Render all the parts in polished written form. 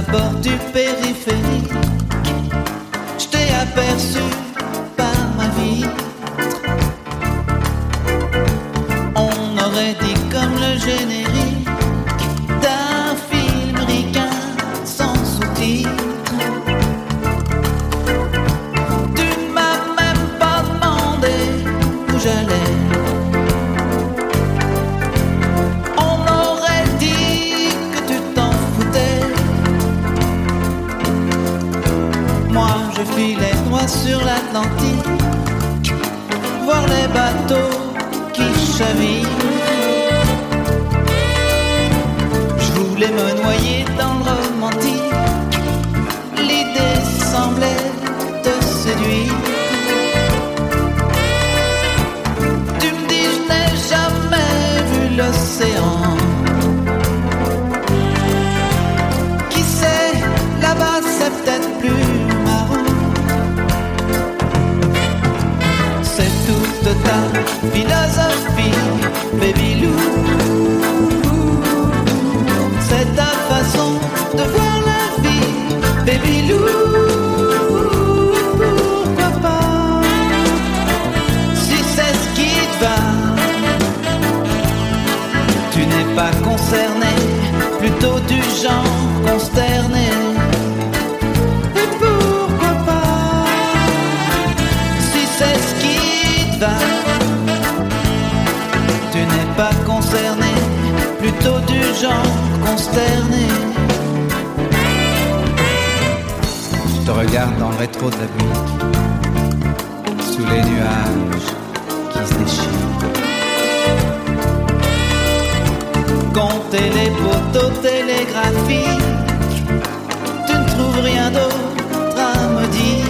porte du périphérique, je t'ai aperçu par ma vitre. On aurait dit comme le générique d'un film ricain sans sous-titres. Tu ne m'as même pas demandé où j'allais. On aurait dit que tu t'en foutais. Moi je filais droit sur l'Atlantique, voir les bateaux qui chavirent. Je voulais me noyer dans le romantique, l'idée semblait te séduire. Tu me dis je n'ai jamais vu l'océan. Qui sait, là-bas c'est peut-être plus marrant. C'est toute ta philosophie, baby Lou. C'est ta façon de voir la vie, baby Lou. Pourquoi pas, si c'est ce qui te va. Tu n'es pas concerné, plutôt du genre consterné. Et pourquoi pas, si c'est ce qui te va. Tu n'es pas concerné, plutôt du genre consterné. Je te regarde dans le rétro de la Buick, sous les nuages qui se déchirent. Compter les poteaux télégraphiques, tu ne trouves rien d'autre à me dire.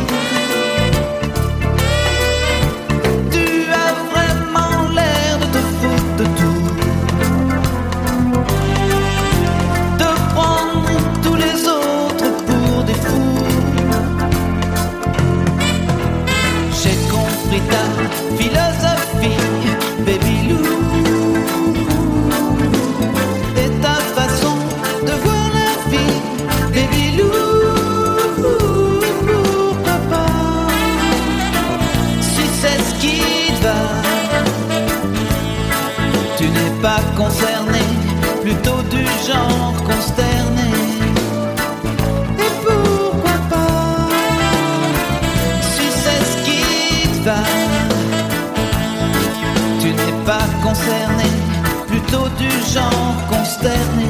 Tu as vraiment l'air de te foutre de tout, de prendre tous les autres pour des fous. J'ai compris ta philosophie, baby Lou. Et ta façon de voir la vie, baby Lou. Pourquoi pas, si c'est ce qui te va. Tu n'es pas concerné, plutôt du genre consterné. Et pourquoi pas, si c'est ce qui te va. Tu n'es pas concerné, plutôt du genre consterné.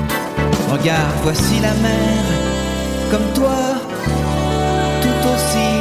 Regarde, voici la mer, comme toi, tout aussi